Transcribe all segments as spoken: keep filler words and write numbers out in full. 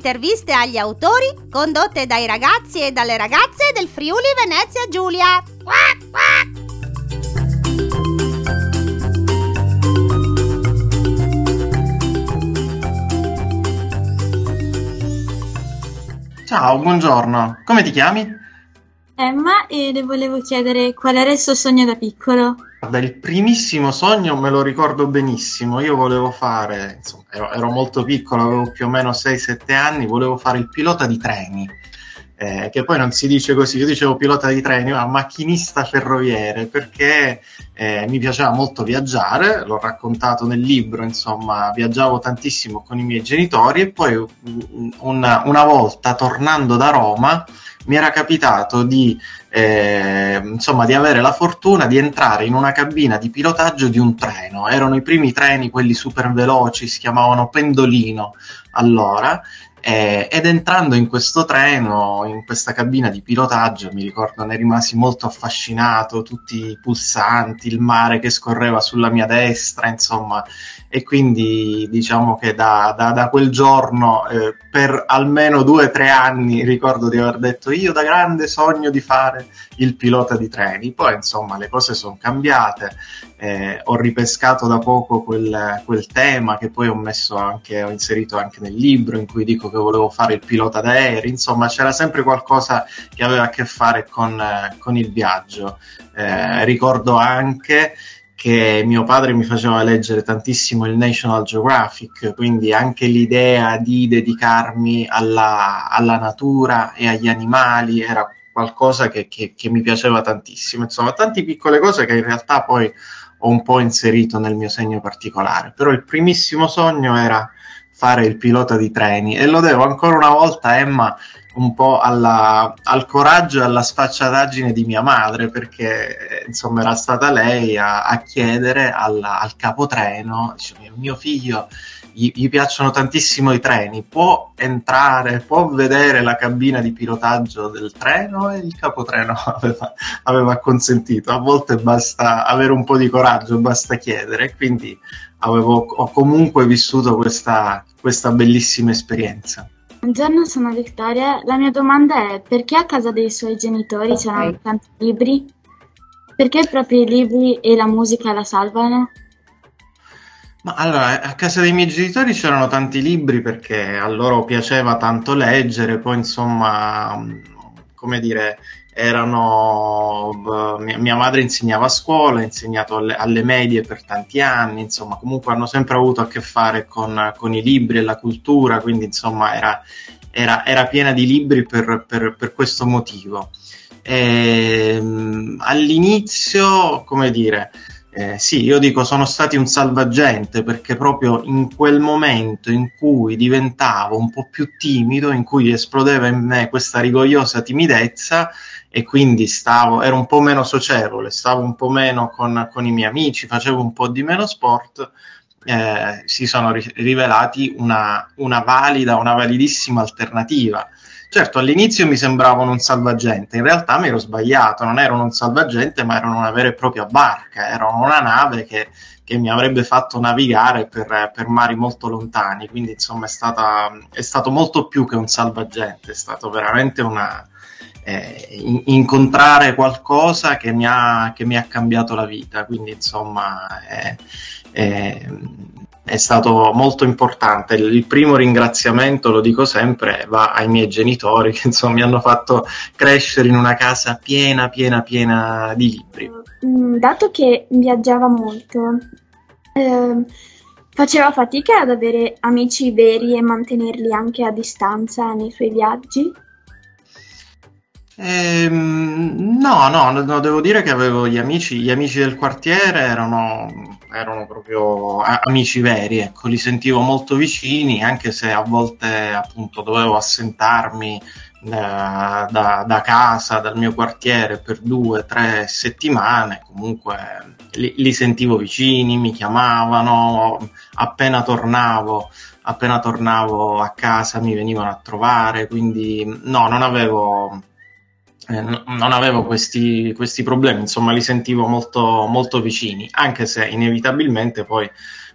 interviste agli autori condotte dai ragazzi e dalle ragazze del Friuli Venezia Giulia. Quack, quack. Ciao, buongiorno. Come ti chiami? Emma, e le volevo chiedere qual era il suo sogno da piccolo. Guarda, il primissimo sogno me lo ricordo benissimo. Io volevo fare, insomma, ero, ero molto piccolo, avevo più o meno sei sette anni, volevo fare il pilota di treni, eh, che poi non si dice così, io dicevo pilota di treni, ma macchinista ferroviere, perché eh, mi piaceva molto viaggiare, l'ho raccontato nel libro, insomma, viaggiavo tantissimo con i miei genitori e poi una, una volta tornando da Roma mi era capitato di, eh, insomma, di avere la fortuna di entrare in una cabina di pilotaggio di un treno. Erano i primi treni, quelli super veloci, si chiamavano Pendolino allora, eh, ed entrando in questo treno, in questa cabina di pilotaggio, mi ricordo ne rimasi molto affascinato, tutti i pulsanti, il mare che scorreva sulla mia destra, insomma, e quindi diciamo che da, da, da quel giorno eh, per almeno due o tre anni ricordo di aver detto io da grande sogno di fare il pilota di treni. Poi insomma le cose sono cambiate, eh, ho ripescato da poco quel, quel tema che poi ho messo anche, ho inserito anche nel libro in cui dico che volevo fare il pilota d'aerei, insomma c'era sempre qualcosa che aveva a che fare con, eh, con il viaggio. Eh, ricordo anche che mio padre mi faceva leggere tantissimo il National Geographic, quindi anche l'idea di dedicarmi alla, alla natura e agli animali era qualcosa che, che, che mi piaceva tantissimo. Insomma, tante piccole cose che in realtà poi ho un po' inserito nel mio segno particolare, però il primissimo sogno era fare il pilota di treni e lo devo ancora una volta, Emma, un po' alla, al coraggio e alla sfacciataggine di mia madre, perché insomma era stata lei a, a chiedere alla, al capotreno, dice, mio figlio gli, gli piacciono tantissimo i treni, può entrare, può vedere la cabina di pilotaggio del treno? E il capotreno aveva, aveva consentito. A volte basta avere un po' di coraggio, basta chiedere, quindi avevo, ho comunque vissuto questa, questa bellissima esperienza. Buongiorno, sono Vittoria. La mia domanda è: perché a casa dei suoi genitori c'erano okay. tanti libri? Perché proprio i libri e la musica la salvano? Ma allora, a casa dei miei genitori c'erano tanti libri perché a loro piaceva tanto leggere, poi insomma, come dire, erano mia, mia madre insegnava a scuola, ha insegnato alle, alle medie per tanti anni, insomma comunque hanno sempre avuto a che fare con, con i libri e la cultura, quindi insomma era, era, era piena di libri per, per, per questo motivo. E, all'inizio, come dire, eh, sì, io dico sono stati un salvagente perché proprio in quel momento in cui diventavo un po' più timido, in cui esplodeva in me questa rigogliosa timidezza, e quindi stavo, ero un po' meno socievole, stavo un po' meno con, con i miei amici, facevo un po' di meno sport, eh, si sono ri- rivelati una, una valida, una validissima alternativa. Certo, all'inizio mi sembravano un salvagente, in realtà mi ero sbagliato, non erano un salvagente ma erano una vera e propria barca, erano una nave che, che mi avrebbe fatto navigare per, per mari molto lontani, quindi insomma è, stata, è stato molto più che un salvagente, è stato veramente una... Eh, in, incontrare qualcosa che mi, ha, che mi ha cambiato la vita, quindi insomma è, è, è stato molto importante. Il primo ringraziamento, lo dico sempre, va ai miei genitori che insomma mi hanno fatto crescere in una casa piena piena piena di libri. Dato che viaggiava molto, eh, faceva fatica ad avere amici veri e mantenerli anche a distanza nei suoi viaggi? Ehm, no, no, no, devo dire che avevo gli amici, gli amici del quartiere erano, erano proprio a- amici veri, ecco, li sentivo molto vicini, anche se a volte appunto dovevo assentarmi da, da- da casa, dal mio quartiere per due, tre settimane, comunque li, li sentivo vicini, mi chiamavano, appena tornavo, appena tornavo a casa mi venivano a trovare, quindi no, non avevo eh, n- non avevo questi, questi problemi, insomma li sentivo molto, molto vicini, anche se inevitabilmente poi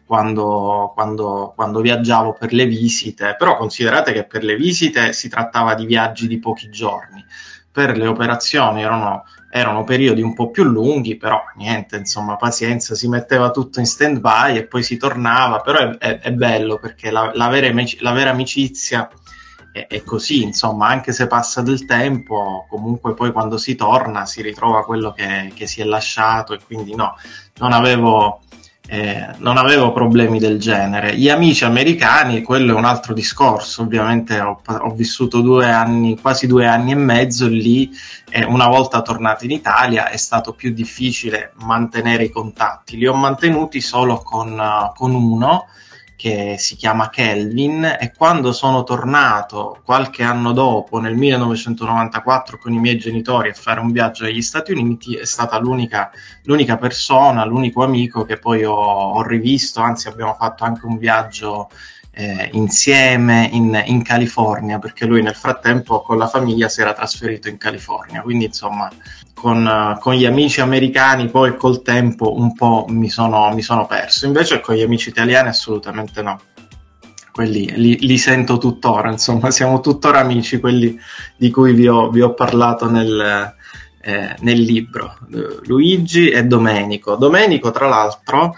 quando, quando, quando viaggiavo per le visite, però considerate che per le visite si trattava di viaggi di pochi giorni, per le operazioni erano, erano periodi un po' più lunghi, però niente, insomma, pazienza, si metteva tutto in stand-by e poi si tornava, però è, è, è bello perché la, la, vera, la vera amicizia è, è così, insomma, anche se passa del tempo, comunque poi quando si torna si ritrova quello che, che si è lasciato, e quindi no, non avevo... Eh, non avevo problemi del genere. Gli amici americani, quello è un altro discorso, ovviamente ho, ho vissuto due anni, quasi due anni e mezzo lì, e una volta tornato in Italia è stato più difficile mantenere i contatti. Li ho mantenuti solo con, uh, con uno che si chiama Kelvin, e quando sono tornato qualche anno dopo, nel millenovecentonovantaquattro, con i miei genitori a fare un viaggio negli Stati Uniti, è stata l'unica, l'unica persona, l'unico amico che poi ho, ho rivisto, anzi abbiamo fatto anche un viaggio eh, insieme in, in California, perché lui nel frattempo con la famiglia si era trasferito in California, quindi insomma con, con gli amici americani poi col tempo un po' mi sono, mi sono perso, invece con gli amici italiani assolutamente no, quelli li, li sento tuttora, insomma siamo tuttora amici, quelli di cui vi ho, vi ho parlato nel, eh, nel libro, Luigi e Domenico. Domenico tra l'altro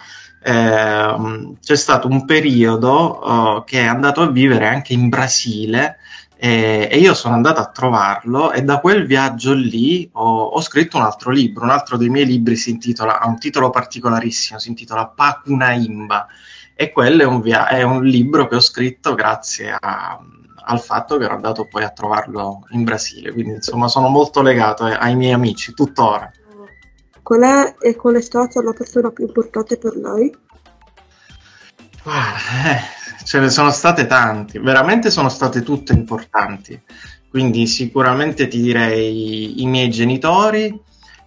eh, c'è stato un periodo uh, che è andato a vivere anche in Brasile, e io sono andato a trovarlo, e da quel viaggio lì ho, ho scritto un altro libro, un altro dei miei libri si intitola, ha un titolo particolarissimo, si intitola Pacunaímba, e quello è un, via- è un libro che ho scritto grazie a, al fatto che ero andato poi a trovarlo in Brasile, quindi insomma sono molto legato ai, ai miei amici tuttora. Qual è e qual è stata la persona più importante per lei? Guarda, eh, ce ne sono state tanti, veramente sono state tutte importanti, quindi sicuramente ti direi i miei genitori,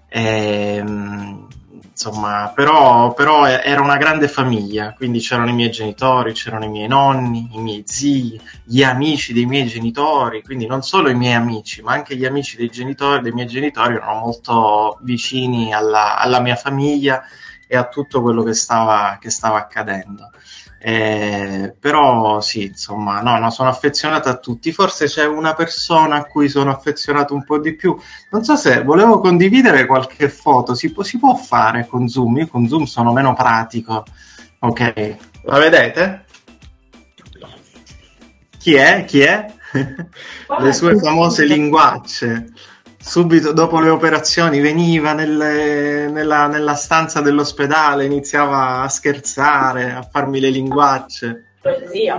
ehm, insomma, però, però era una grande famiglia, quindi c'erano i miei genitori, c'erano i miei nonni, i miei zii, gli amici dei miei genitori, quindi non solo i miei amici, ma anche gli amici dei genitori, dei miei genitori erano molto vicini alla, alla mia famiglia e a tutto quello che stava, che stava accadendo. Eh, però sì, insomma, no, no, sono affezionato a tutti. Forse c'è una persona a cui sono affezionato un po' di più. Non so se volevo condividere qualche foto. Si può, si può fare con Zoom? Io con Zoom sono meno pratico. Ok, la vedete? Chi è? Chi è? Le sue famose linguacce. Subito dopo le operazioni veniva nelle, nella, nella stanza dell'ospedale, iniziava a scherzare, a farmi le linguacce. Zio.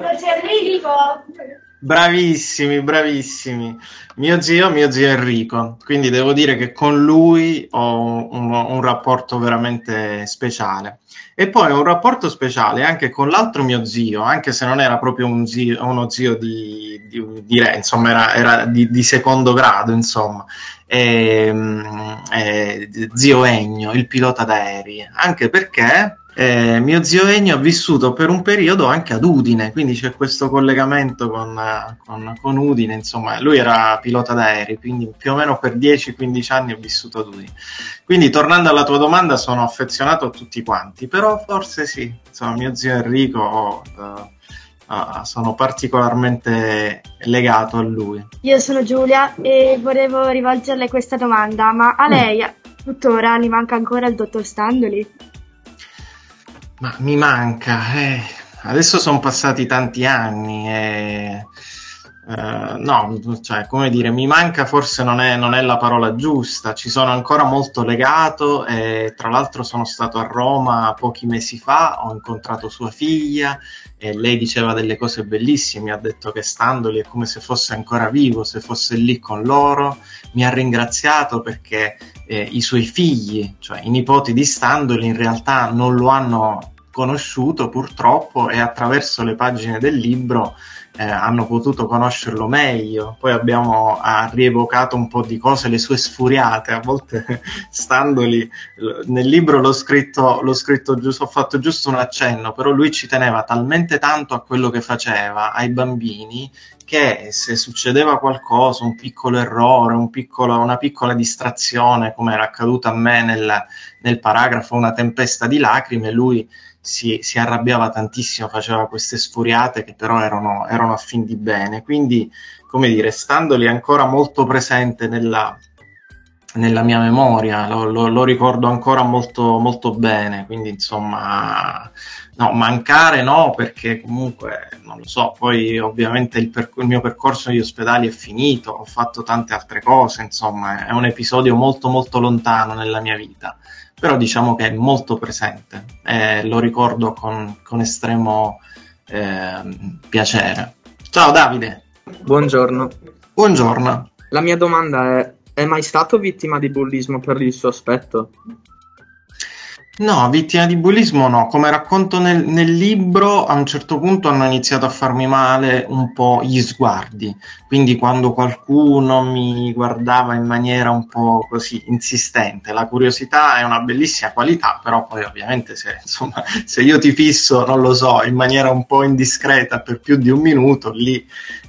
Bravissimi, bravissimi. Mio zio, mio zio Enrico, quindi devo dire che con lui ho un, un rapporto veramente speciale. E poi ho un rapporto speciale anche con l'altro mio zio, anche se non era proprio un zio, uno zio di, di, di re, insomma era, era di, di secondo grado, insomma. E, e, zio Ennio, il pilota d'aerei, anche perché eh, mio zio Ennio ha vissuto per un periodo anche ad Udine, quindi c'è questo collegamento con, con, con Udine, insomma lui era pilota d'aerei, quindi più o meno per dieci quindici anni ho vissuto ad Udine. Quindi tornando alla tua domanda, sono affezionato a tutti quanti, però forse sì, insomma mio zio Enrico uh, uh, sono particolarmente legato a lui. Io sono Giulia e volevo rivolgerle questa domanda, ma a lei mm. tuttora gli manca ancora il dottor Standoli? Ma mi manca, eh. Adesso sono passati tanti anni e eh, no, cioè come dire, mi manca forse non è, non è la parola giusta, ci sono ancora molto legato e tra l'altro sono stato a Roma pochi mesi fa, ho incontrato sua figlia e lei diceva delle cose bellissime, ha detto che Standoli è come se fosse ancora vivo, se fosse lì con loro, mi ha ringraziato perché eh, i suoi figli, cioè i nipoti di Standoli in realtà non lo hanno conosciuto purtroppo e attraverso le pagine del libro eh, hanno potuto conoscerlo meglio. Poi abbiamo ha rievocato un po' di cose, le sue sfuriate, a volte Standoli nel libro l'ho scritto, l'ho scritto giusto, ho fatto giusto un accenno, però lui ci teneva talmente tanto a quello che faceva ai bambini che se succedeva qualcosa, un piccolo errore, un piccolo, una piccola distrazione, come era accaduto a me nel, nel paragrafo Una tempesta di lacrime, lui si, si arrabbiava tantissimo, faceva queste sfuriate che però erano, erano a fin di bene. Quindi, come dire, standoli ancora molto presente nella, nella mia memoria, lo, lo, lo ricordo ancora molto, molto bene. Quindi, insomma, no, mancare no, perché comunque, non lo so, poi ovviamente il, perc- il mio percorso negli ospedali è finito, ho fatto tante altre cose, insomma, è un episodio molto molto lontano nella mia vita, però diciamo che è molto presente e lo ricordo con, con estremo eh, piacere. Ciao Davide. Buongiorno. Buongiorno. La mia domanda è: è mai stato vittima di bullismo per il suo aspetto? No, vittima di bullismo no. Come racconto nel, nel libro, a un certo punto hanno iniziato a farmi male un po' gli sguardi, quindi quando qualcuno mi guardava in maniera un po' così insistente. La curiosità è una bellissima qualità, però poi ovviamente se, insomma, se io ti fisso, non lo so, in maniera un po' indiscreta per più di un minuto, lì,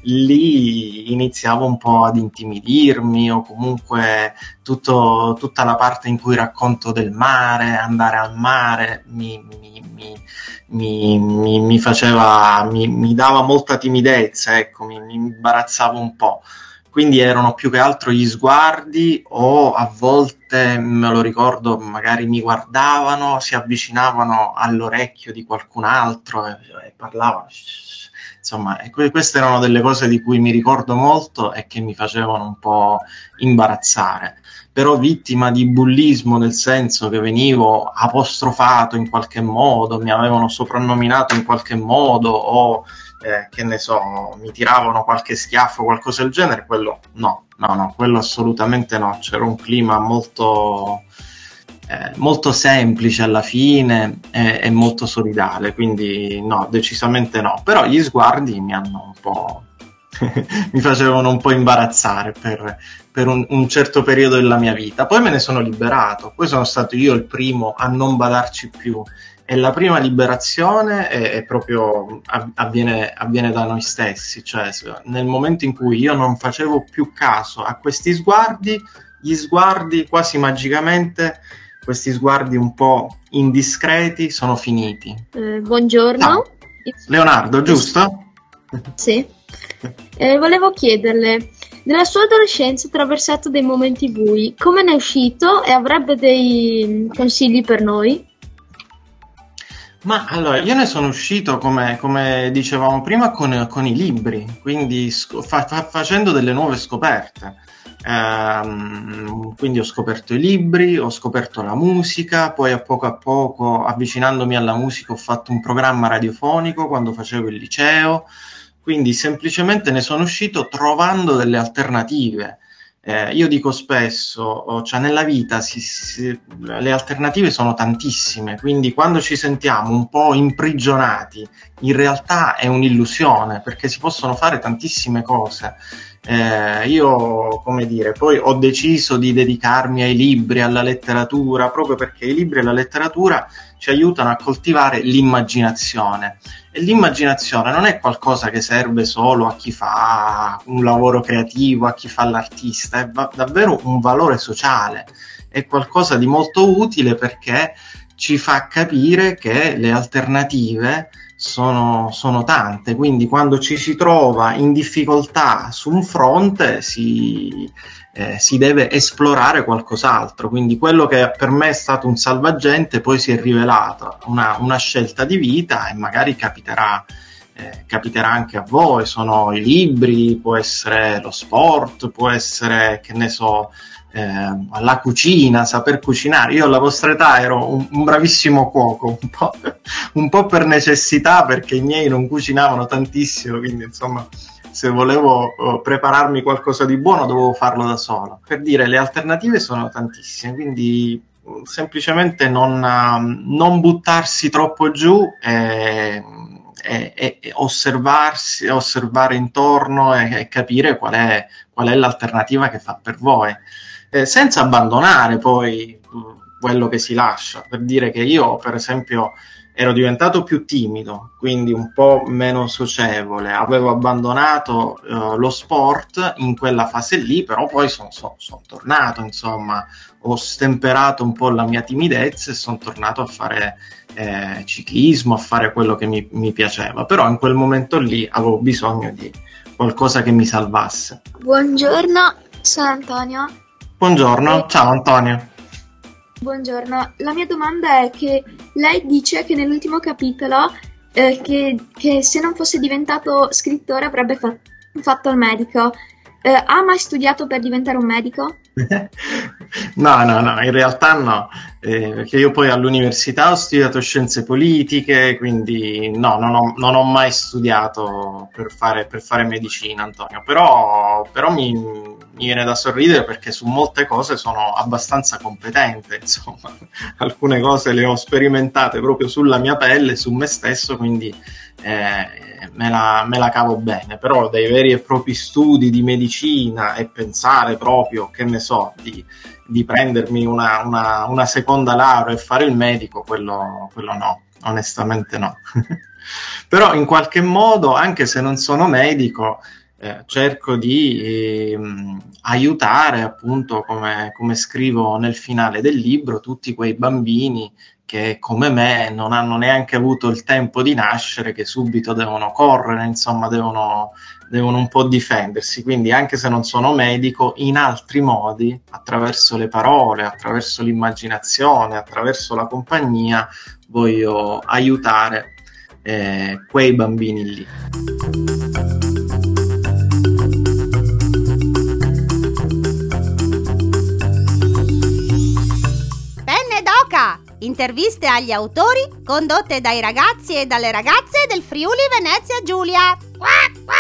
lì iniziavo un po' ad intimidirmi, o comunque tutto, tutta la parte in cui racconto del mare, andare al mare, mi, mi, mi, mi, mi, mi faceva, mi, mi dava molta timidezza, ecco, mi, mi imbarazzavo un po'. Quindi erano più che altro gli sguardi, o a volte, me lo ricordo, magari mi guardavano, si avvicinavano all'orecchio di qualcun altro e, e parlavano. Insomma, queste erano delle cose di cui mi ricordo molto e che mi facevano un po' imbarazzare. Però vittima di bullismo nel senso che venivo apostrofato in qualche modo, mi avevano soprannominato in qualche modo, o eh, che ne so, mi tiravano qualche schiaffo, qualcosa del genere, quello no, no, no, quello assolutamente no. C'era un clima molto, eh, molto semplice alla fine e, e molto solidale, quindi no, decisamente no. Però gli sguardi mi hanno un po' mi facevano un po' imbarazzare per, per un, un certo periodo della mia vita. Poi me ne sono liberato, poi sono stato io il primo a non badarci più, e la prima liberazione è, è proprio avviene, avviene da noi stessi, cioè nel momento in cui io non facevo più caso a questi sguardi, gli sguardi quasi magicamente, questi sguardi un po' indiscreti sono finiti. Eh, buongiorno. No. Leonardo, giusto? Sì. Eh, volevo chiederle, nella sua adolescenza ha attraversato dei momenti bui, come ne è uscito e avrebbe dei consigli per noi? Ma allora, io ne sono uscito, come, come dicevamo prima, con, con i libri, quindi sc- fa- fa- facendo delle nuove scoperte. Ehm, quindi ho scoperto i libri, ho scoperto la musica, poi a poco a poco, avvicinandomi alla musica, ho fatto un programma radiofonico quando facevo il liceo. Quindi semplicemente ne sono uscito trovando delle alternative. Eh, io dico spesso, cioè nella vita si, si, le alternative sono tantissime, quindi quando ci sentiamo un po' imprigionati, in realtà è un'illusione, perché si possono fare tantissime cose. Eh, io, come dire, poi ho deciso di dedicarmi ai libri, alla letteratura, proprio perché i libri e la letteratura ci aiutano a coltivare l'immaginazione. E l'immaginazione non è qualcosa che serve solo a chi fa un lavoro creativo, a chi fa l'artista, è va- davvero un valore sociale, è qualcosa di molto utile perché ci fa capire che le alternative sono, sono tante, quindi quando ci si trova in difficoltà su un fronte si, eh, si deve esplorare qualcos'altro, quindi quello che per me è stato un salvagente poi si è rivelato una, una scelta di vita, e magari capiterà, eh, capiterà anche a voi. Sono i libri, può essere lo sport, può essere, che ne so, Eh, la cucina, saper cucinare. Io alla vostra età ero un, un bravissimo cuoco, un po', un po' per necessità, perché i miei non cucinavano tantissimo, quindi insomma se volevo uh, prepararmi qualcosa di buono dovevo farlo da solo. Per dire, le alternative sono tantissime, quindi uh, semplicemente non, uh, non buttarsi troppo giù e, e, e osservarsi, osservare intorno e, e capire qual è, qual è l'alternativa che fa per voi. Eh, senza abbandonare poi quello che si lascia. Per dire che io, per esempio, ero diventato più timido, quindi un po' meno socievole, avevo abbandonato eh, lo sport in quella fase lì, però poi sono son, son tornato, insomma, ho stemperato un po' la mia timidezza e sono tornato a fare eh, ciclismo, a fare quello che mi, mi piaceva, però in quel momento lì avevo bisogno di qualcosa che mi salvasse. Buongiorno, sono Antonio. Buongiorno, ciao Antonio. Buongiorno, la mia domanda è che lei dice che nell'ultimo capitolo eh, che, che se non fosse diventato scrittore avrebbe fa- fatto il medico. Eh, ha mai studiato per diventare un medico? No, no, no, in realtà no, eh, perché io poi all'università ho studiato scienze politiche, quindi no, non ho, non ho mai studiato per fare, per fare medicina, Antonio, però, però mi, mi viene da sorridere perché su molte cose sono abbastanza competente, insomma, alcune cose le ho sperimentate proprio sulla mia pelle, su me stesso, quindi eh, me la, me la cavo bene, però dei veri e propri studi di medicina e pensare proprio, che ne so, di, di prendermi una, una, una seconda laurea e fare il medico, quello, quello no, onestamente no. Però in qualche modo, anche se non sono medico, eh, cerco di eh, aiutare, appunto, come, come scrivo nel finale del libro, tutti quei bambini che come me non hanno neanche avuto il tempo di nascere, che subito devono correre, insomma devono, devono un po' difendersi, quindi anche se non sono medico, in altri modi, attraverso le parole, attraverso l'immaginazione, attraverso la compagnia, voglio aiutare eh, quei bambini lì. Penne d'oca! Interviste agli autori condotte dai ragazzi e dalle ragazze del Friuli Venezia Giulia.